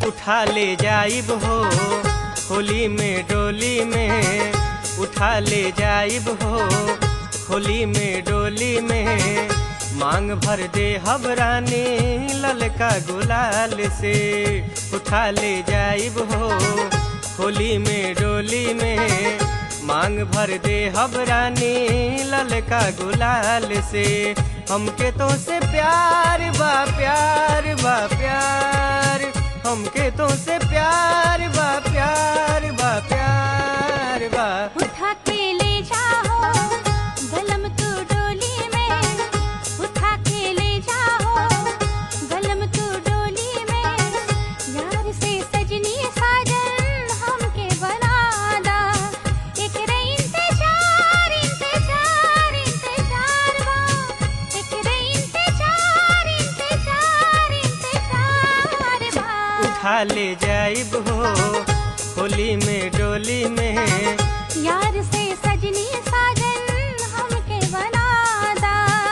उठा ले जाइब हो होली में डोली में, उठा ले जाइब हो होली में डोली में। मांग भर दे हबरानी ललका गुलाल से, उठा ले जाइब हो होली में डोली में। मांग भर दे हबरानी ललका गुलाल से। हमके तो से प्यार बा प्यार बा प्यार, हमके तो से प्यार बा प्यार बा प्यार बा। उठा के ले जाओ गलम तू डोली में, उठा के ले जाओ गलम तू डोली में। यार से सजनी साजन हमके बनादा, एक रे इंतजार इंतजार इंतजार बा, एक रे इंतजार इंतजार इंतजार बा। उठा ले जाइब हो होली में डोली में, यार से सजनी साजन हमके बनादा।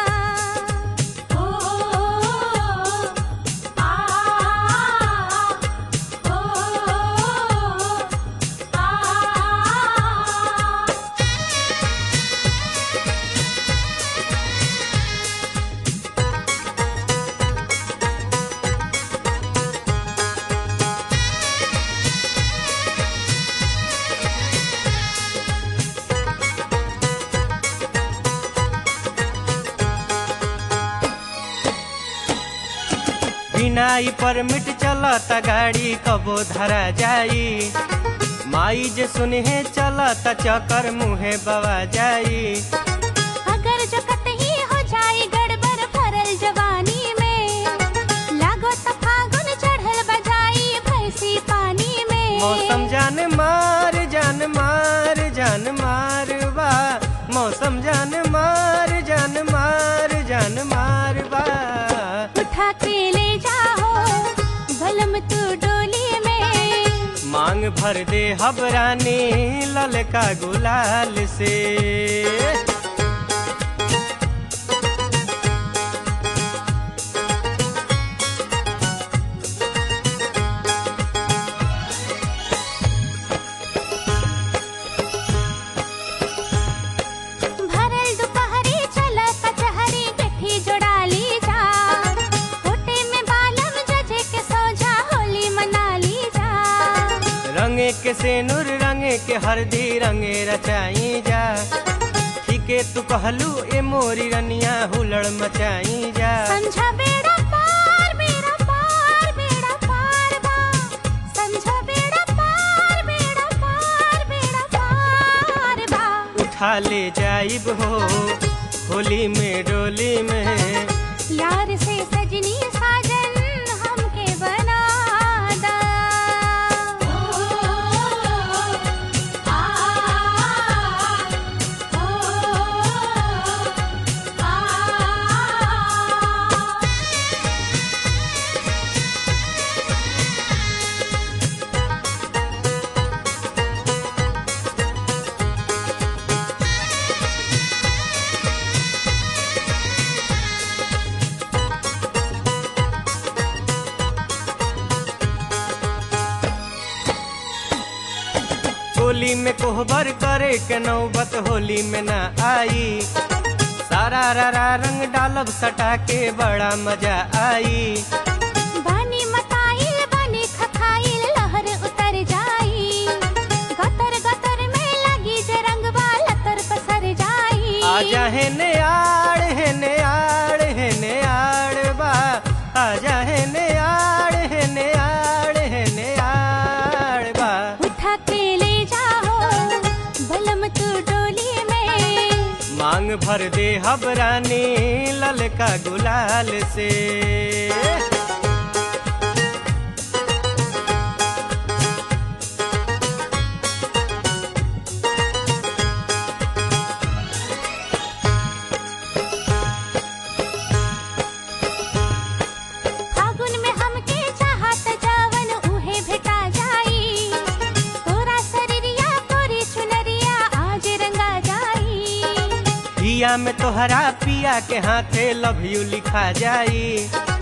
ओ आ ओ आ। बिनाई परमिट चलता गाड़ी कबो धरा जाई। माई जे सुनहे चलता चक्कर मुहे बवा जाई। अगर जो कतही हो जाए गड़बड़ भरल जवानी में, लागो त फागुन चढ़ल बजाई भैंसी पानी में। मौसम जान मार जान मार जान मार बा, मौसम जान मार जान मार जान मार बा। उठा के ले जाओ गलम तू डोली में, मांग भर दे हबरानी ललका गुलाल से। भरल दुपहरी चल कचहरी गठी जोड़ा ली जा। होटे में बालम जजे के सोजा होली मना ली जा। रंगे के सेनुर रंगे के हरदी रंगे रचाई जा। ठीके तू कहलू ए मोरी रनिया हुलड़ मचाई जा। समझा बेड़ा पार बेड़ा पार बेड़ा पार बा, समझा बेड़ा पार बेड़ा पार बेड़ा पार बा। उठा ले जाइब हो होली में डोली में, यार से सजनी साजन हमके बनादा। ओ आ ओ आ। होली में कोहबर करे के नौबत होली में ना आई। सारा रारा रंग डालब सटा के बड़ा मजा आई। बानी मताइल बानी खखाइल लहर उतर जाई। गतर गतर में लगी जे रंगवा लतर पसर जाई। आजा है ने आड़ बा, आजा है ने आड़ बा। उठा के ले जाओ बलम तू डोली में, मांग भर दे हबरानी ललका गुलाल से। फागुन में हमके चाहत जवन उहे भेटा जाई। तोरा शरीरिया तोरी चुनरिया आज रंगा जाई। पिया में तोहरा पिया के हाथे लव यू लिखा जाई।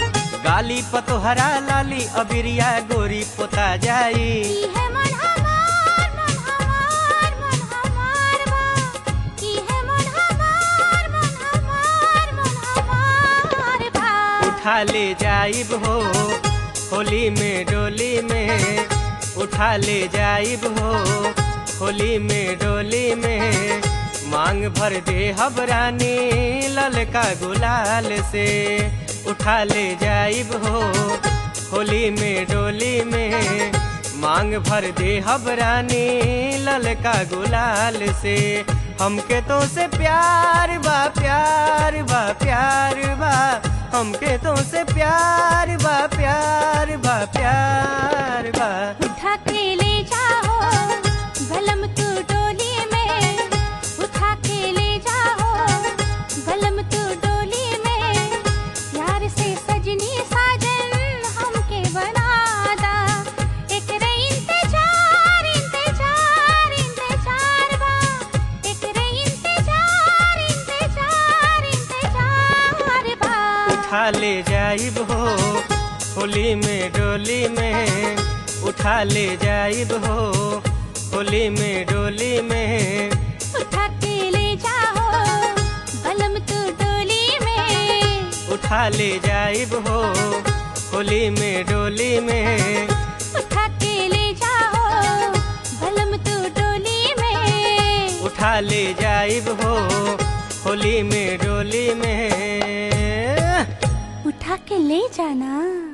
गाली पतोहरा लाली अबिरिया गोरी पोता जाई। की है मन हमार मन हमार मन हमार बा, की है मन हमार मन हमार मन हमार बा। उठा ले जाइब हो होली में डोली में, उठा ले जाइब हो होली में डोली में। मांग भर दे हबरानी ललका गुलाल से, उठा ले जाइब हो होली में डोली में। मांग भर दे हबरानी ललका गुलाल से। हमके तो से प्यार बा प्यार बा प्यार बा, हमके तो से प्यार बा प्यार बा प्यार बा। उठा के ले जाओ बलम तू डोली में, उठा के ले जाओ बलम तू डोली में। प्यार से सजनी साजन हमके बनादा, एक रे इंतजार इंतजार इंतजार बा, एक रे इंतजार इंतजार इंतजार बा। उठा ले जाइब हो होली में डोली में, उठा ले जाइब हो होली में डोली में। उठा के ले जाओ बलम तू डोली में, उठा ले जाइब हो होली में डोली में। उठा के ले जाओ बलम तू डोली में, उठा ले जाइब हो होली में डोली में। उठा के ले जाना।